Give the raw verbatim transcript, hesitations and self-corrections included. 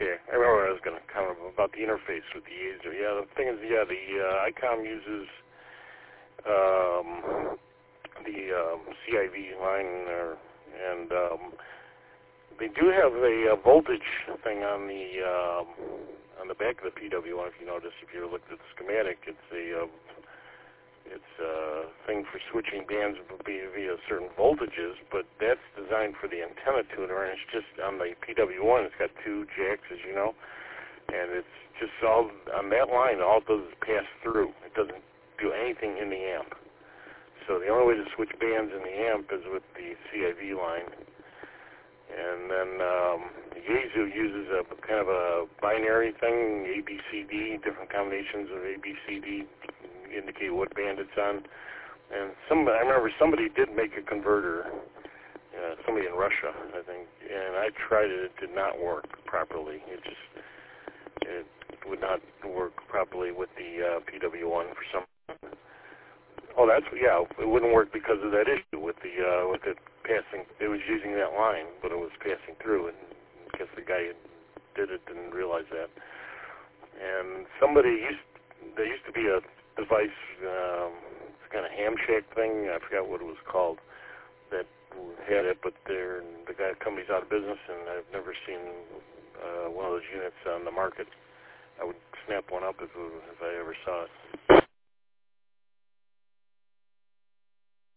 Okay, I remember I was going to comment about the interface with the Yaesu. Yeah, the thing is, yeah, the uh, ICOM uses um, the um, C I V line there, and um, they do have a, a voltage thing on the um, on the back of the P W one. If you notice, if you looked at the schematic, it's a uh, it's a thing for switching bands via, via certain voltages, but that's designed for the antenna tuner, and it's just on the P W one. It's got two jacks, as you know, and it's just all on that line. All it does is pass through. It doesn't do anything in the amp. So the only way to switch bands in the amp is with the C I V line. And then um, the Yaesu uses a kind of a binary thing, A B C D, different combinations of A B C D indicate what band it's on. And some, I remember somebody did make a converter, uh, somebody in Russia, I think, and I tried it. It did not work properly. It just it would not work properly with the uh, P W one for some. Oh, that's yeah. It wouldn't work because of that issue with the uh, with it passing. It was using that line, but it was passing through, and I guess the guy who did it didn't realize that. And somebody used there used to be a device, um, it's kind of ham shack thing. I forgot what it was called. That had it, but they're, the guy company's out of business, and I've never seen uh, one of those units on the market. I would snap one up if, if I ever saw it.